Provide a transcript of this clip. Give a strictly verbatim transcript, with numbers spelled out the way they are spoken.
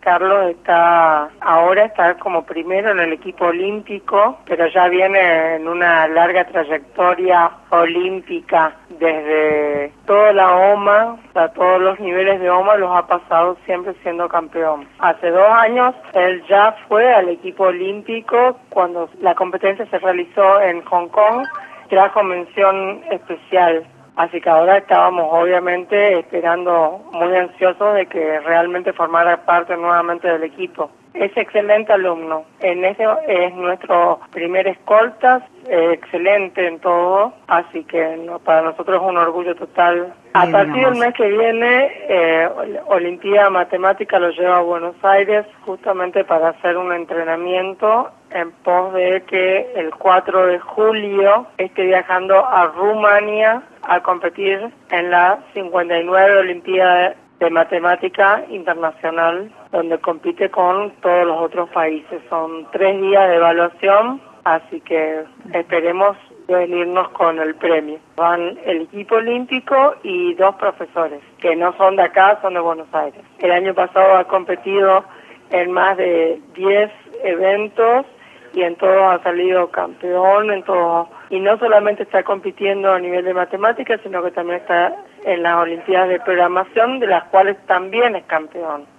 Carlos está ahora está como primero en el equipo olímpico, pero ya viene en una larga trayectoria olímpica desde toda la O M A, o sea, todos los niveles de O M A los ha pasado siempre siendo campeón. Hace dos años él ya fue al equipo olímpico cuando la competencia se realizó en Hong Kong, trajo mención especial. Así que ahora estábamos obviamente esperando, muy ansiosos de que realmente formara parte nuevamente del equipo. Es excelente alumno, en ese es nuestro primer escolta, eh, excelente en todo, así que no, para nosotros es un orgullo total. A Bien, partir del hermoso. mes que viene, eh, Olimpíada Matemática lo lleva a Buenos Aires justamente para hacer un entrenamiento en pos de que el cuatro de julio esté viajando a Rumania a competir en la cincuenta y nueve Olimpiada de Matemática Internacional, donde compite con todos los otros países. Son tres días de evaluación, así que esperemos venirnos con el premio. Van el equipo olímpico y dos profesores, que no son de acá, son de Buenos Aires. El año pasado ha competido en más de diez eventos y en todos ha salido campeón, en todos. Y no solamente está compitiendo a nivel de matemáticas, sino que también está en las Olimpiadas de Programación, de las cuales también es campeón.